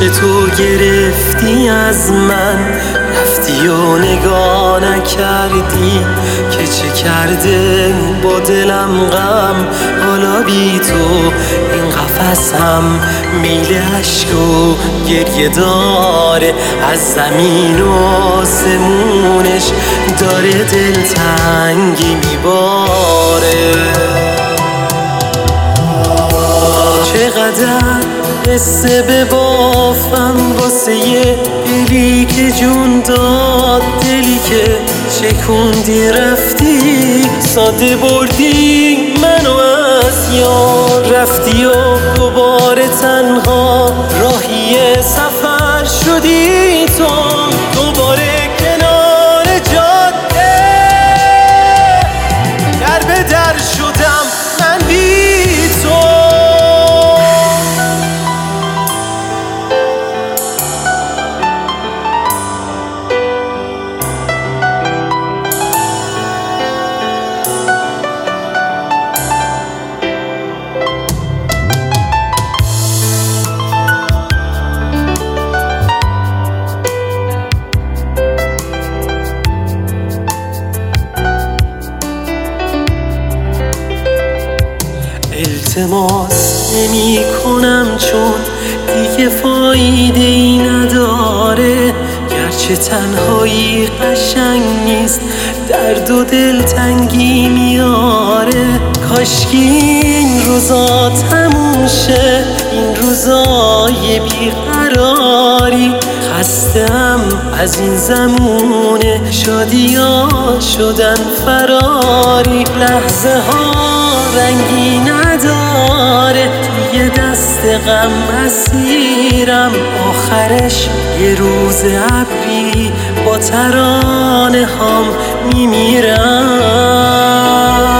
که تو گرفتی از من، رفتی و نگاه نکردی که چه کرده با دلم غم. حالا بی تو این قفسم میل عشق و گریه داره، از زمین و آسمونش داره دلتنگی میباره. چقدر قصه ببافم واسه یه دلی که جون داد، دلی که چکوندی رفتی، ساده بردی منو از یار، رفتی و دوباره تنها راهی سفر شدی تو، دوباره کنار جاده در به در شدم من بی تو. التماس نمی کنم چون دیگه فایده ای نداره، گرچه تنهایی قشنگ نیست درد و دلتنگی میاره. کاشکی این روزا تموم شه، این روزای بیقراری، خسته‌ام از این زمونه شادیا شدن فراری. لحظه ها رنگی نداره توی دست غم اسیرم، آخرش یه روز ابری با ترانه هام میمیرم.